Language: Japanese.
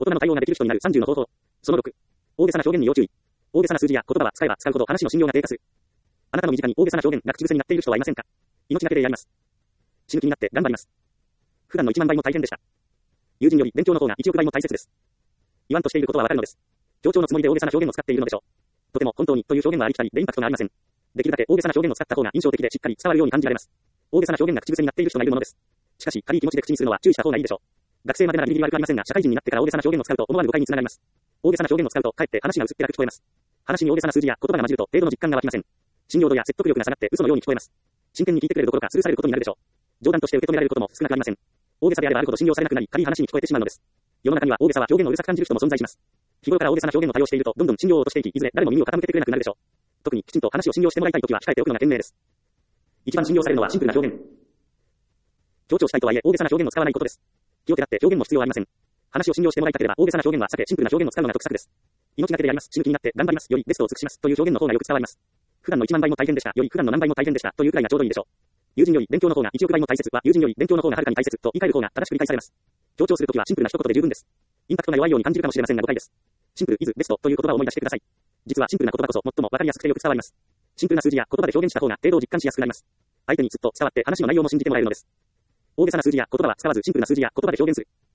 大人の対応ができる人になる30の方法。その6。大げさな表現に要注意。大げさな数字や言葉は使えば使うほど話の信用が低下する。あなたの身近に大げさな表現が口癖になっている人はいませんか？命がけでやります。死ぬ気になって頑張ります。普段の1万倍も大変でした。友人より勉強の方が1億倍も大切です。言わんとしていることはわかるのです。冗長のつもりで大げさな表現を使っているのでしょう。とても本当にという表現はありきたりでインパクトがありません。できるだけ大げさな表現を使った方が印象的でしっかり伝わるように感じられます。大げさな表現が口癖になっている人がいるものです。しかし、軽い気持ちで口にするのは注意した方がいいでしょう。学生までならギリギリ悪くありませんが、社会人になってから大げさな表現を使うと思わぬ誤解につながります。大げさな表現を使うと、かえって話が薄っぺらく聞こえます。話に大げさな数字や言葉が混じると、程度の実感が湧きません。信用度や説得力が下がって嘘のように聞こえます。真剣に聞いてくれるどころかスルーされることになるでしょう。冗談として受け止められることも少なくありません。大げさであればあるほど信用されなくなり、軽い話に聞こえてしまうのです。世の中には大げさは表現をうるさく感じる人も存在します。日頃から大げさな表現を多用していると、どんどん信用を落としていき、いずれ誰も耳を傾けてくれなくなるでしょう。特にきちんと話を信用してもらいたいときは控えておくのが賢明です。一番信用されるのはシンプルな表現。強調したいとはいえ大げさな表現を使わないことです。気をてらって表現も必要はありません。話を信用してもらいたければ大げさな表現は避け、シンプルな表現を使うのが得策です。命がけでやります。死ぬ気になって頑張ります。よりベストを尽くします。という表現の方がよく伝わります。普段の1万倍も大変でした。より普段の何倍も大変でした。というくらいがちょうどいいでしょう。友人より勉強の方が1億倍も大切は、友人より勉強の方がはるかに大切と言い換える方が正しく理解されます。強調するときはシンプルな一言で十分です。インパクトが弱いように感じるかもしれませんが誤解です。シンプルイズベストという言葉を思い出してください。実はシンプルな言葉こそ最もわかりやすくてよく伝わります。シンプルな数字や言葉で表現した方が程度を実感しやすくなります。相手にずっと伝わって話の内容も信じてもらえるのです。大げさな数字や言葉は使わずシンプルな数字や言葉で表現する。